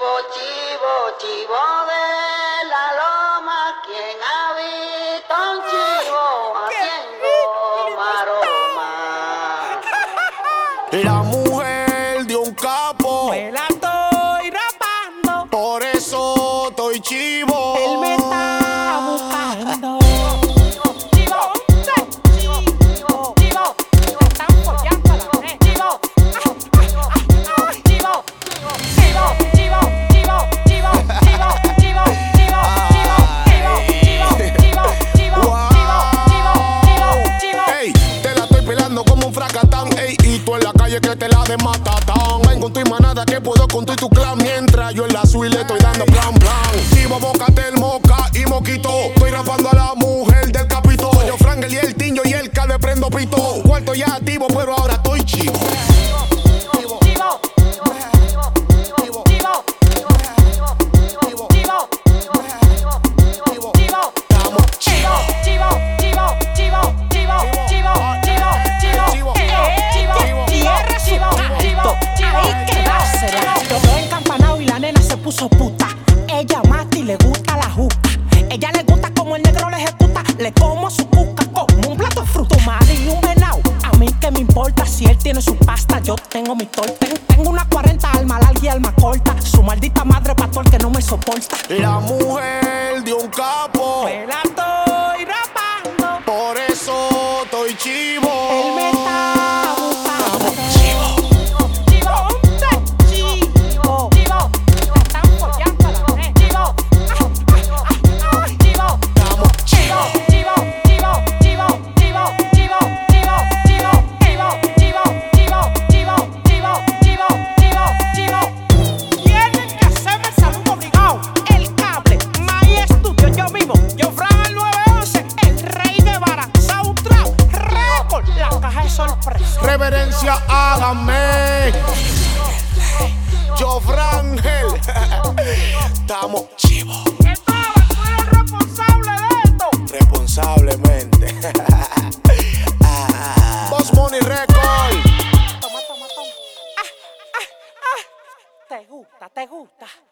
Chivo, chivo de la loma, quien ha visto un chivo haciendo maroma. La mujer de un capo, me la estoy rapando, por eso estoy chivo. él me está buscando. Que te la de matatán. Ven con tu manada que puedo con tu clan. Mientras yo en la suite le estoy dando plan. Chivo, bócate el moca y moquito. Estoy rapando a la mujer del capito. Yo Frangel y el Tinyo y el Cade prendo pito. Cuarto ya activo, pero ahora estoy chivo. Puso puta, ella mata y le gusta la juca. Ella le gusta como el negro le ejecuta. Le como su cuca como un plato de fruta. Un madre y un venado. A mí que me importa si él tiene su pasta, yo tengo mi torta. Tengo una 40 alma larga y alma corta. Su maldita madre pa' todo el que no me soporta. La mujer de un capo, me la estoy rapando, por eso estoy chivo. Él me está buscando. Reverencia, hágame. Yo Frangel. Estamos chivos. ¿Eres responsable de esto? Responsablemente. Boss Money Record. Toma. Te gusta.